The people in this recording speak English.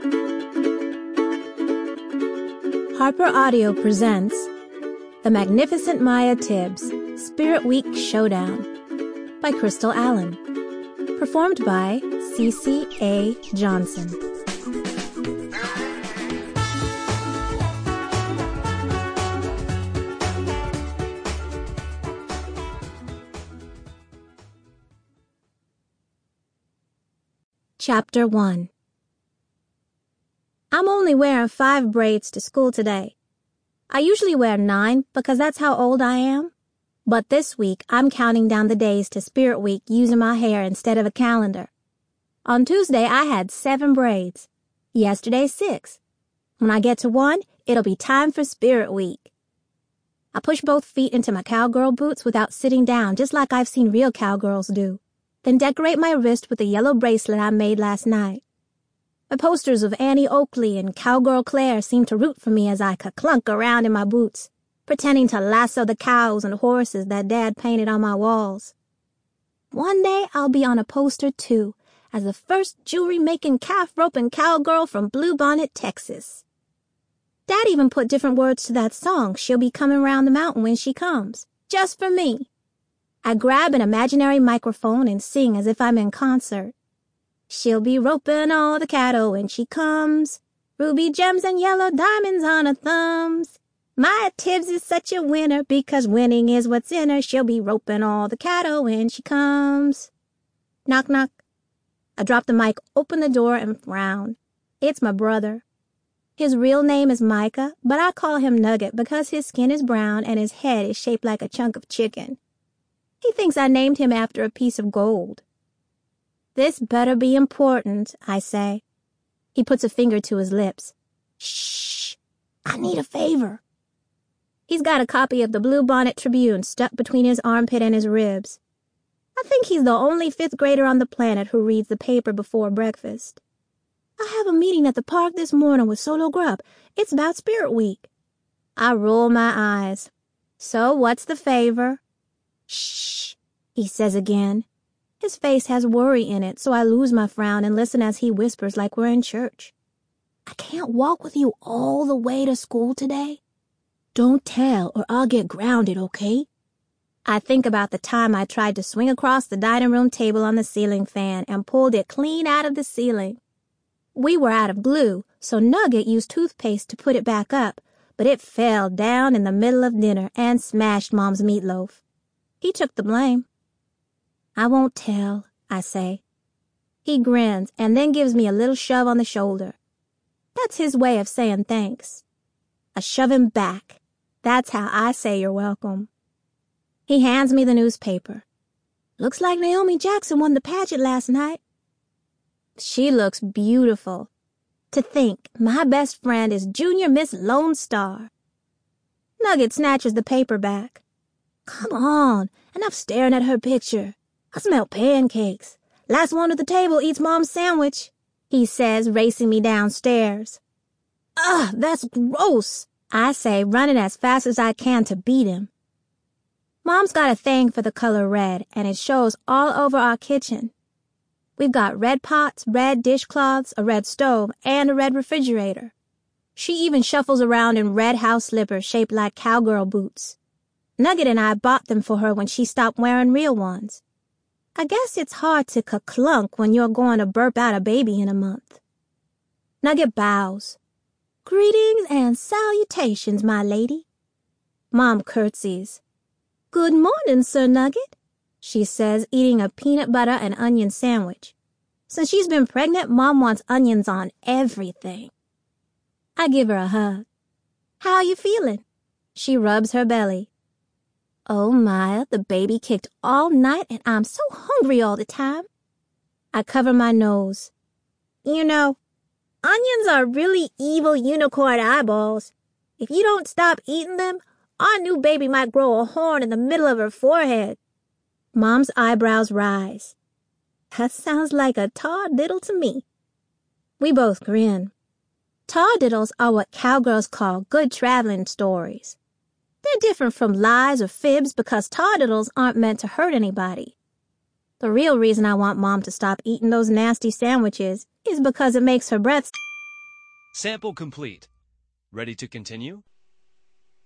Harper Audio presents The Magnificent Maya Tibbs Spirit Week Showdown by Crystal Allen. Performed by Cece A. Johnson. Chapter 1. I'm only wearing 5 braids to school today. I usually wear 9 because that's how old I am. But this week, I'm counting down the days to Spirit Week using my hair instead of a calendar. On Tuesday, I had 7 braids. Yesterday, 6. When I get to 1, it'll be time for Spirit Week. I push both feet into my cowgirl boots without sitting down, just like I've seen real cowgirls do. Then decorate my wrist with a yellow bracelet I made last night. My posters of Annie Oakley and Cowgirl Claire seem to root for me as I clunk around in my boots, pretending to lasso the cows and horses that Dad painted on my walls. One day I'll be on a poster too, as the first jewelry-making, calf-roping cowgirl from Bluebonnet, Texas. Dad even put different words to that song, She'll Be Coming Round the Mountain When She Comes, just for me. I grab an imaginary microphone and sing as if I'm in concert. She'll be roping all the cattle when she comes, ruby gems and yellow diamonds on her thumbs. Maya Tibbs is such a winner because winning is what's in her. She'll be roping all the cattle when she comes. Knock, knock. I drop the mic, open the door, and frown. It's my brother. His real name is Micah, but I call him Nugget because his skin is brown and his head is shaped like a chunk of chicken. He thinks I named him after a piece of gold. This better be important, I say. He puts a finger to his lips. Shh, I need a favor. He's got a copy of the Bluebonnet Tribune stuck between his armpit and his ribs. I think he's the only 5th grader on the planet who reads the paper before breakfast. I have a meeting at the park this morning with Solo Grub. It's about Spirit Week. I roll my eyes. So what's the favor? Shh, he says again. His face has worry in it, so I lose my frown and listen as he whispers like we're in church. I can't walk with you all the way to school today. Don't tell or I'll get grounded, okay? I think about the time I tried to swing across the dining room table on the ceiling fan and pulled it clean out of the ceiling. We were out of glue, so Nugget used toothpaste to put it back up, but it fell down in the middle of dinner and smashed Mom's meatloaf. He took the blame. I won't tell, I say. He grins and then gives me a little shove on the shoulder. That's his way of saying thanks. A shove him back. That's how I say you're welcome. He hands me the newspaper. Looks like Naomi Jackson won the pageant last night. She looks beautiful. To think, my best friend is Junior Miss Lone Star. Nugget snatches the paper back. Come on, enough staring at her picture. I smell pancakes. Last one at the table eats Mom's sandwich, he says, racing me downstairs. Ugh, that's gross, I say, running as fast as I can to beat him. Mom's got a thing for the color red, and it shows all over our kitchen. We've got red pots, red dishcloths, a red stove, and a red refrigerator. She even shuffles around in red house slippers shaped like cowgirl boots. Nugget and I bought them for her when she stopped wearing real ones. I guess it's hard to clunk when you're going to burp out a baby in a month. Nugget bows. Greetings and salutations, my lady. Mom curtsies. Good morning, Sir Nugget, she says, eating a peanut butter and onion sandwich. Since she's been pregnant, Mom wants onions on everything. I give her a hug. How are you feeling? She rubs her belly. Oh, Maya, the baby kicked all night and I'm so hungry all the time. I cover my nose. You know, onions are really evil unicorn eyeballs. If you don't stop eating them, our new baby might grow a horn in the middle of her forehead. Mom's eyebrows rise. That sounds like a tardiddle to me. We both grin. Tardiddles are what cowgirls call good traveling stories. They're different from lies or fibs because tardiddles aren't meant to hurt anybody. The real reason I want Mom to stop eating those nasty sandwiches is because it makes her breath Sample complete. Ready to continue?